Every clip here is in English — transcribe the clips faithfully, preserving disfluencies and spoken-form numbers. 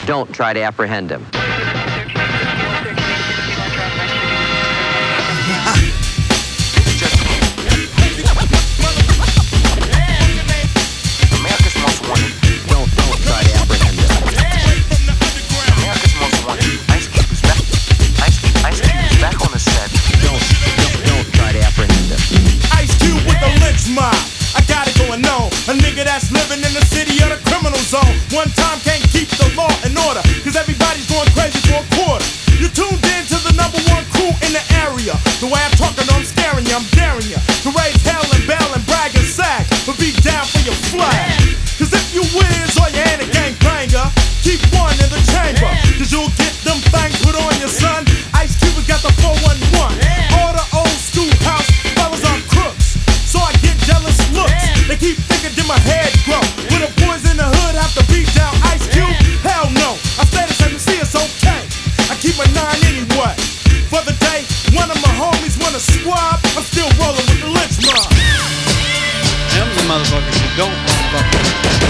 don't try to apprehend him. A nigga that's living in the city of the criminal zone. One time can't keep the law in order, cause everybody's going crazy for a quarter. You tuned in to the number one crew in the area. The way I'm talking, I'm scaring you, I'm daring you to raise hell and bail and brag and sag, but be down for your flag. Cause if you whiz or you ain't a gang banger, keep one in the chamber, cause you'll get them things put on your son. Ice Cube has got the four one one. All the old school house fellas are crooks, so I get jealous looks. They keep thinking did my head grow, when the boys in the hood have to beat down Ice Cube? Hell no, I stay the same and see it's okay. I keep my nine anyway. For the day, one of my homies wanna squab, I'm still rolling with the lynch mob. Them the motherfuckers who don't fuck with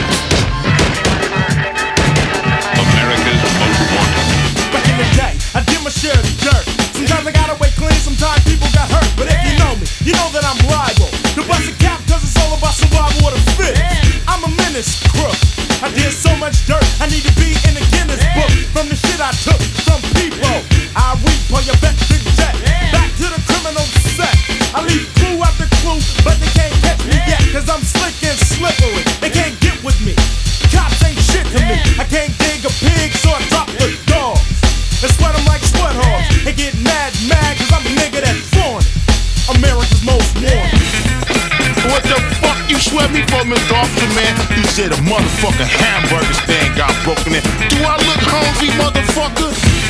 America's Most Wanted. Back in the day, I did my share of the dirt. Sometimes I got away clean, sometimes people got hurt. But if you know me, you know that I'm liable to bust a cap, cause it's all about survival of the fit. I'm a menace crook. I did so much dirt, I need to be in the Guinness book. From the shit I took from people, I reap on your bet big jet. Back to the criminal set. I leave clue after clue, but they can't catch me yet, cause I'm slick and slippery. They can't get with me. Cops ain't shit to me. I can't dig a pig, so I drop the dogs and sweat them like sweat hogs. They get mad, mad, cause I'm a nigga that's foreign. America's Most Wanted. What the fuck you sweat me for, Mister Officer, man? You said a motherfucking hamburger stand got broken in. Do I look hungry, motherfucker?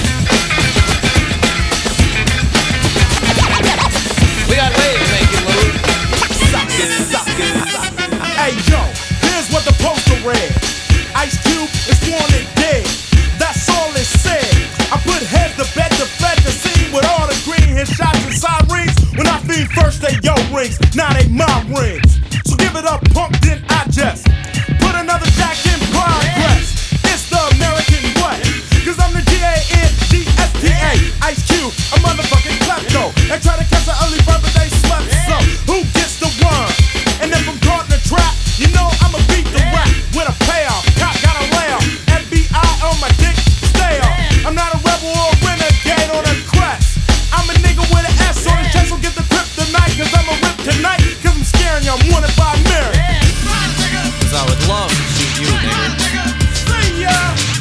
We got ways to make it move. Suck it, suck it, suck it. Hey yo, here's what the poster read. Ice Cube is wanted dead. That's all it said. I put head to bed to fed the scene with all the green hit shots and sirens. When I feed first they yo rings, now they my rings. So give it up, punk, then I just put another jack in progress. It's the American way, cause I'm the G A N G S T A. Ice Cube, a motherfucking klepto. They try to catch an early bird but they slept slow. Who gets the worm? And if I'm caught in a trap, you know I'ma beat the rap with a payoff. Cop got a layoff. F B I on my dick, stay off. I'm not a rebel or a renegade on a crest. I'm a nigga with an S on his chest, so get the kryptonite, cause I'm a rip tonight. Cause I'm scaring you, I'm wanted by Mary. Cause I would love to shoot you, nigga. See ya!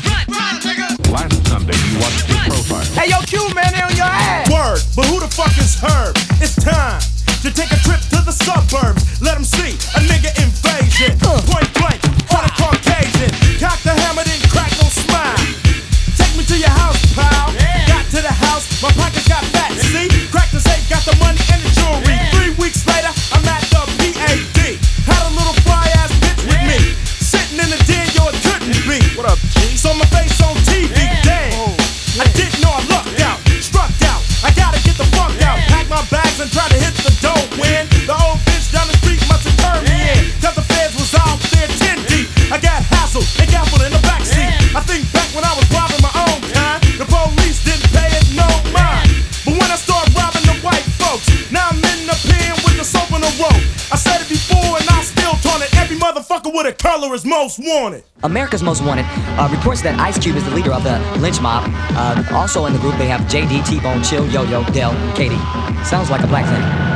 Last Sunday, you watched his profile. Hey yo, Q man, they on your ass! Word, but who the fuck is Herb? It's time to take a trip to the suburbs. Let 'em see a nigga invasion. Point blank, on a Caucasian. Cock the hammer, then crack, no smile. Take me to your house, pal. Got to the house, my pockets got fat, see? Crack the safe, got the money and the jewelry. Three weeks later, I'm at the P A D. Had a little fly ass bitch with me. Sitting in the den, yo, it couldn't be. What up, G? So my face on T V, damn. I didn't know I lucked out, struck out. I gotta get the fuck out. Pack my bags and try to hit the dough. When the old bitch down the street must have turned me in, cause the feds was out there ten deep. I got hassled and gaffled in the backseat. I think back when I was robbing my own kind, the police didn't pay it no mind. But when I started robbing the white folks, now I'm in the pen with the soap on the rope. I said it before and I still taunt it. Every motherfucker with a color is most wanted. America's Most Wanted uh, reports that Ice Cube is the leader of the lynch mob. Uh, also in the group they have J D, T-Bone, Chill, Yo-Yo, Dell, Katie. Sounds like a black thing.